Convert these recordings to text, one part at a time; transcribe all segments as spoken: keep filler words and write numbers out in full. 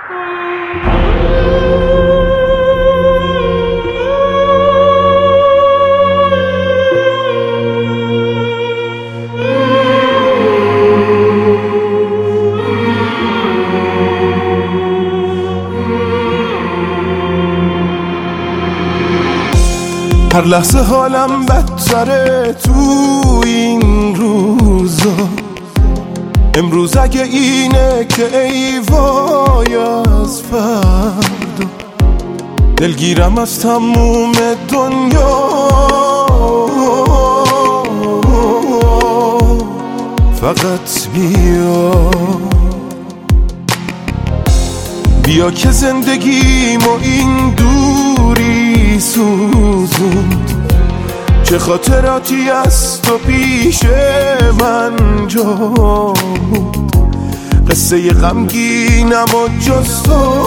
هر لحظه حالم بدتره تو این روزا. امروز اگه اینه که ای وای از فردا، دلگیرم از تموم دنیا. فقط بیا بیا که زندگیمو این دوری سوزوند، چه خاطراتی از تو پیش من جا بود. قصه غمگینم و جز تو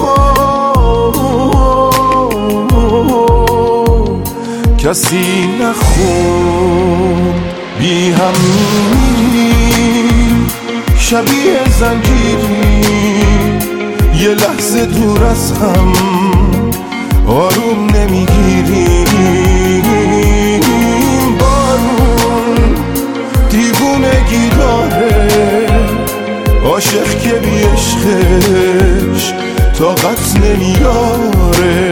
کسی نخون. بی هم میریم شبیه زنجیری، یه لحظه دور از هم آروم نمیگیریم. بارون دیوونگی داره، عاشق که بی عشقش طاقت نمیاره.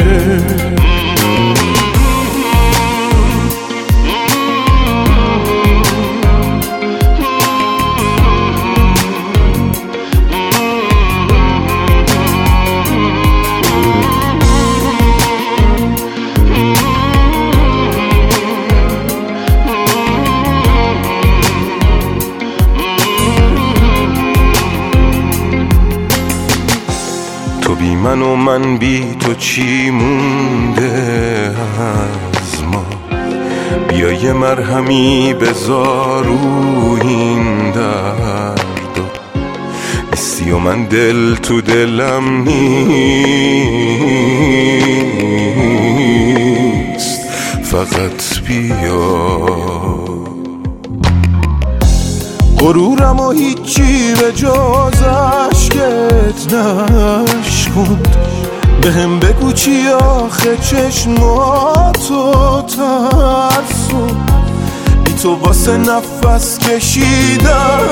تو بی من و من بی تو چی مونده از ما؟ بیا یه مرهمی بذار رو این درد. نیستی و من دل تو دلم نیست، فقط بیا. غرورم و هیچی به جز عشقت نشکند. بهم بگو چی آخه چشماتو ترسون. بی تو واسه نفس کشیدن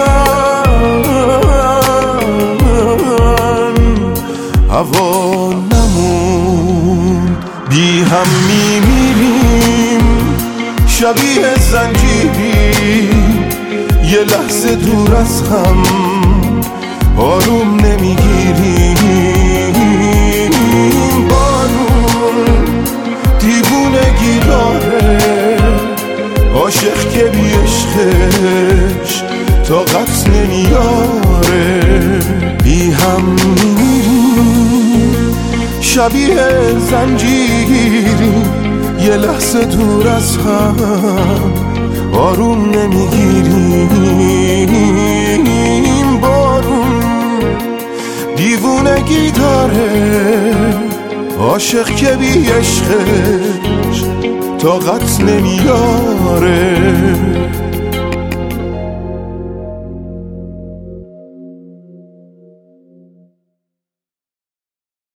هوا نمون. بی هم میمیریم شبیه زنجیری، یه لحظه دور از هم آروم نمیگیریم. بارون دیوونگی داره، عاشق که بی عشقش طاقت نمیاره. بی هم میمیریم شبیه زنجیری، یه لحظه دور از هم آروم نمیگیریم. بارون دیوونگی داره، عاشق که بی عشقش طاقت نمیاره.